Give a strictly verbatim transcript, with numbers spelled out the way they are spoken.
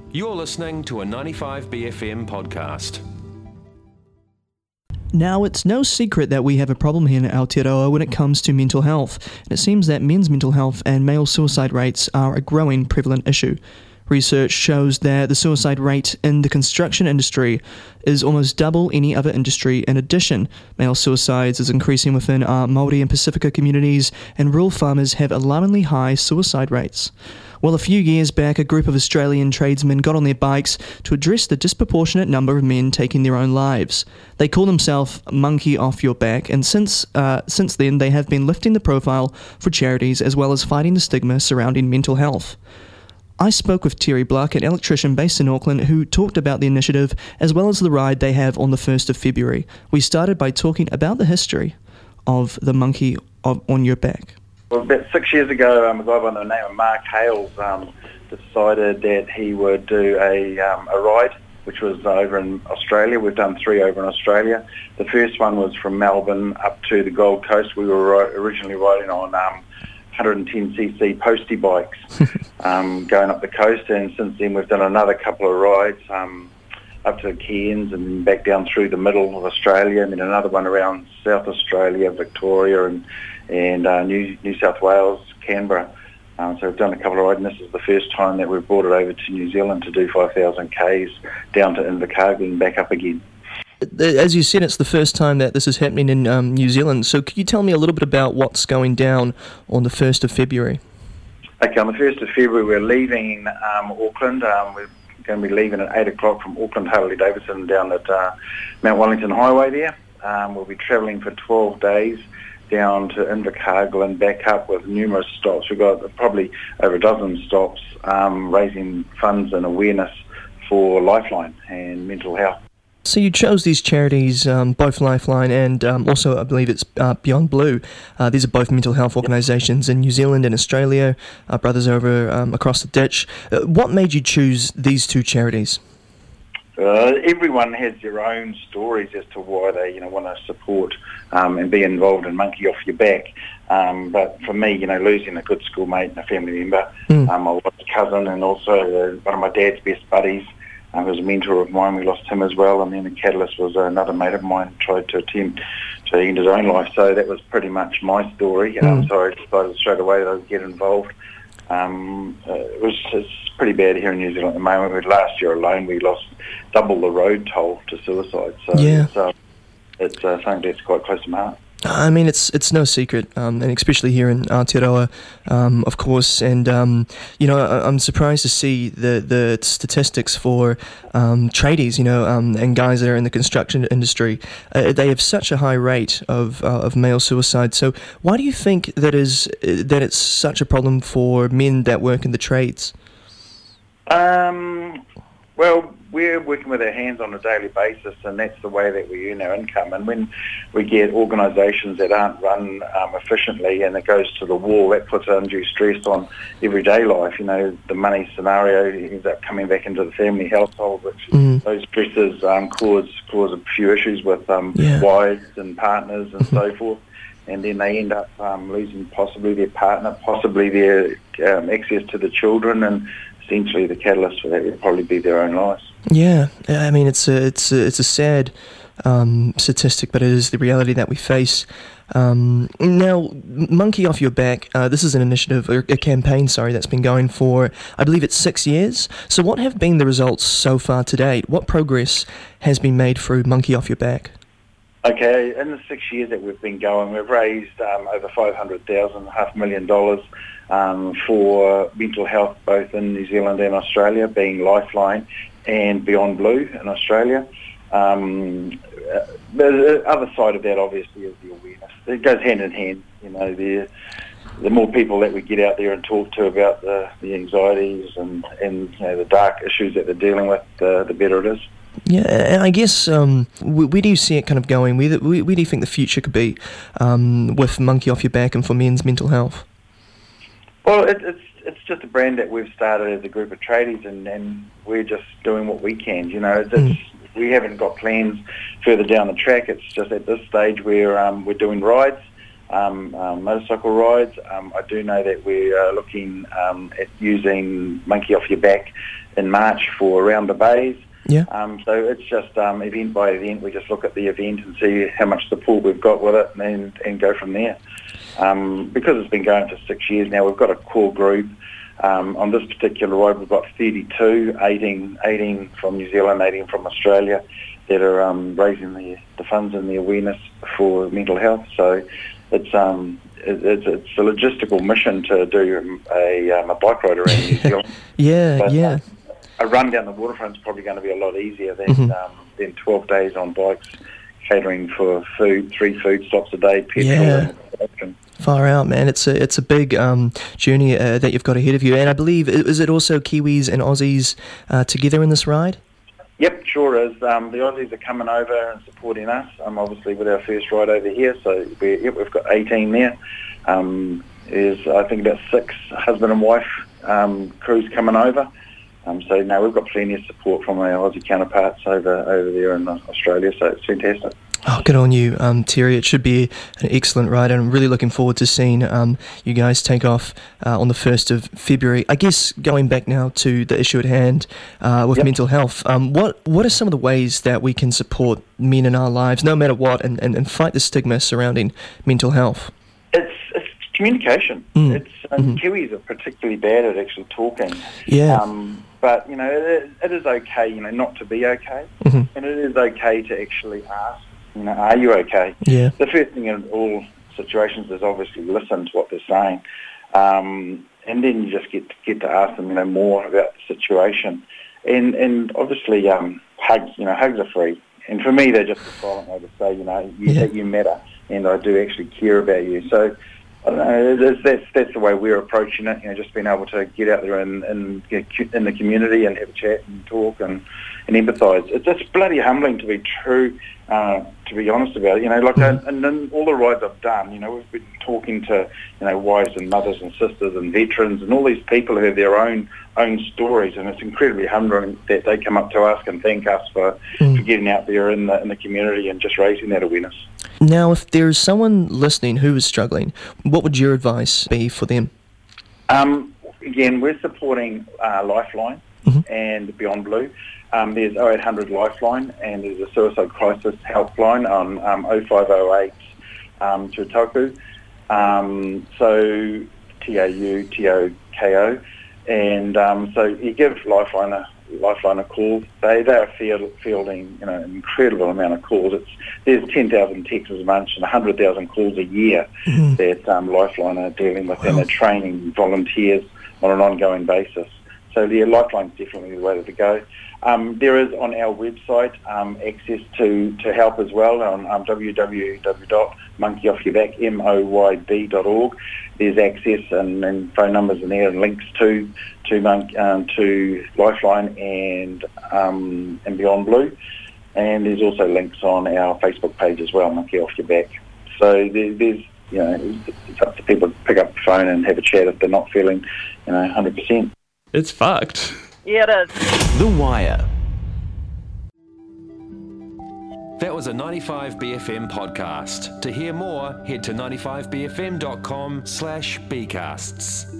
You're listening to a ninety-five B F M podcast. Now, it's no secret that we have a problem here in Aotearoa when it comes to mental health, and it seems that men's mental health and male suicide rates are a growing prevalent issue. Research shows that the suicide rate in the construction industry is almost double any other industry. In addition, male suicides is increasing within our Māori and Pacifica communities, and rural farmers have alarmingly high suicide rates. Well, a few years back, a group of Australian tradesmen got on their bikes to address the disproportionate number of men taking their own lives. They call themselves Monkey Off Your Back, and since uh, since then they have been lifting the profile for charities as well as fighting the stigma surrounding mental health. I spoke with Terry Bluck, an electrician based in Auckland, who talked about the initiative as well as the ride they have on the first of February. We started by talking about the history of the Monkey on Your Back. Well, about six years ago, um, a guy by the name of Mark Hales um, decided that he would do a, um, a ride, which was over in Australia. We've done three over in Australia. The first one was from Melbourne up to the Gold Coast. We were ri- originally riding on um, one hundred ten c c postie bikes um, going up the coast, and since then we've done another couple of rides um, up to the Cairns and then back down through the middle of Australia, and then another one around South Australia, Victoria, and and uh, New New South Wales, Canberra. Um, so we've done a couple of rides, and this is the first time that we've brought it over to New Zealand to do five thousand kays down to Invercargill and back up again. As you said, it's the first time that this is happening in um, New Zealand. So could you tell me a little bit about what's going down on the first of February? Okay, on the first of February we're leaving um, Auckland. Um, we're going to be leaving at eight o'clock from Auckland Harley-Davidson down at uh, Mount Wellington Highway there. Um, we'll be travelling for twelve days down to Invercargill and back up with numerous stops. We've got probably over a dozen stops um, raising funds and awareness for Lifeline and mental health. So you chose these charities, um, both Lifeline and um, also I believe it's uh, Beyond Blue. Uh, these are both mental health organisations in New Zealand and Australia, our brothers over um, across the ditch. Uh, what made you choose these two charities? Uh, everyone has their own stories as to why they, you know, want to support um, and be involved in Monkey Off Your Back. Um, but for me, you know, losing a good schoolmate and a family member, mm. um, my wife's cousin, and also uh, one of my dad's best buddies, um, who was a mentor of mine. We lost him as well, and then the catalyst was uh, another mate of mine tried to attempt to end his own life. So that was pretty much my story. Mm. Um, so I decided straight away that I would get involved. Um, uh, it was it's pretty bad here in New Zealand at the moment. We, last year alone, we lost double the road toll to suicide. So yeah. it's, uh, it's uh, something that's quite close to my heart. I mean, it's it's no secret, um, and especially here in Aotearoa, um, of course, and, um, you know, I, I'm surprised to see the, the statistics for um, tradies, you know, um, and guys that are in the construction industry. Uh, they have such a high rate of uh, of male suicide. So why do you think that is that it's such a problem for men that work in the trades? Um, well, we're working with our hands on a daily basis, and that's the way that we earn our income. And when we get organisations that aren't run um, efficiently and it goes to the wall, that puts undue stress on everyday life. You know, the money scenario ends up coming back into the family household, which mm. those stresses um, cause cause a few issues with um, yeah. wives and partners and so forth. And then they end up um, losing possibly their partner, possibly their um, access to the children, and essentially the catalyst for that would probably be their own lives. Yeah, I mean, it's a it's a, it's a sad um, statistic, but it is the reality that we face. Um, now, Monkey Off Your Back, uh, this is an initiative, or a campaign, sorry, that's been going for, I believe it's six years. So what have been the results so far to date? What progress has been made through Monkey Off Your Back? Okay, in the six years that we've been going, we've raised um, over five hundred thousand dollars, half a million dollars um, for mental health, both in New Zealand and Australia, being Lifeline and Beyond Blue in Australia. Um, uh, the other side of that, obviously, is the awareness. It goes hand in hand. You know, the the more people that we get out there and talk to about the, the anxieties and, and you know, the dark issues that they're dealing with, the, the better it is. Yeah, and I guess, um, where, where do you see it kind of going? Where, where, where do you think the future could be um, with Monkey Off Your Back and for men's mental health? Well, it, it's it's just a brand that we've started as a group of tradies, and, and we're just doing what we can. You know, it's, mm. we haven't got plans further down the track. It's just at this stage where um, we're doing rides. um, um, motorcycle rides. Um, I do know that we are looking um, at using Monkey Off Your Back in March for Around the Bays. Yeah. Um, so it's just um, event by event. We just look at the event and see how much support we've got with it, and, and go from there. Um, because it's been going for six years now, we've got a core group. Um, on this particular ride, we've got thirty-two, eighteen, eighteen from New Zealand, eighteen from Australia, that are um, raising the, the funds and the awareness for mental health. So it's um, it, it's, it's a logistical mission to do a, um, a bike ride around New Zealand. yeah, but, yeah. Uh, a run down the waterfront is probably going to be a lot easier than Mm-hmm. um, than twelve days on bikes, catering for food, three food stops a day, petrol, Yeah. and production. Far out, man. It's a it's a big um, journey uh, that you've got ahead of you. And I believe, is it also Kiwis and Aussies uh, together in this ride? Yep, sure is. Um, the Aussies are coming over and supporting us, um, obviously with our first ride over here. So we, yep, we've got eighteen there. Um, there's, I think, about six husband and wife um, crews coming over. Um, so now we've got plenty of support from our Aussie counterparts over over there in Australia. So it's fantastic. Oh, good on you, um, Terry. It should be an excellent ride, and I'm really looking forward to seeing um, you guys take off uh, on the first of February. I guess going back now to the issue at hand uh, with Yep. mental health, um, what what are some of the ways that we can support men in our lives, no matter what, and, and, and fight the stigma surrounding mental health? It's, it's communication. Mm. It's um, Mhm. Kiwis are particularly bad at actually talking. Yeah. Um, but, you know, it, it is okay, you know, not to be okay. Mhm. And it is okay to actually ask, you know, are you okay? Yeah. The first thing in all situations is obviously listen to what they're saying. Um, and then you just get, get to ask them, you know, more about the situation. And, and obviously um, hugs, you know, hugs are free. And for me, they're just a silent way to say, you know, you, Yeah. that you matter and I do actually care about you. So, I don't know, that's, that's, that's the way we're approaching it, you know, just being able to get out there and, and get in the community and have a chat and talk and, and empathise. It's just bloody humbling to be true, uh, to be honest about it. You know, like, Mm-hmm. I, and in all the rides I've done, you know, we've been talking to, you know, wives and mothers and sisters and veterans and all these people who have their own own stories, and it's incredibly humbling that they come up to us and thank us for, Mm. for getting out there in the, in the community and just raising that awareness. Now, if there's someone listening who is struggling, what would your advice be for them? Um, again, we're supporting uh, Lifeline Mhm. and Beyond Blue. Um, there's oh eight hundred Lifeline, and there's a suicide crisis helpline on um, oh five oh eight um, Tutaku. Um, so T A U T O K O. And um, so you give Lifeline a Lifeline a call. They they are field, fielding, you know, an incredible amount of calls. It's there's ten thousand texts a month and one hundred thousand calls a year Mhm. that um, Lifeline are dealing with, and Wow. they're training volunteers on an ongoing basis. So the Lifeline's definitely the way to go. Um, there is on our website um, access to, to help as well on um, w w w dot monkey off your back m o y b dot org. There's access and, and phone numbers in there and links to to Monk, um, to Lifeline and um, and Beyond Blue. And there's also links on our Facebook page as well, Monkey Off Your Back. So there, there's, you know, it's up to people to pick up the phone and have a chat if they're not feeling, you know, one hundred percent. It's fucked. Yeah, it is. The Wire. That was a ninety-five B F M podcast. To hear more, head to ninety-five b f m dot com slash bcasts.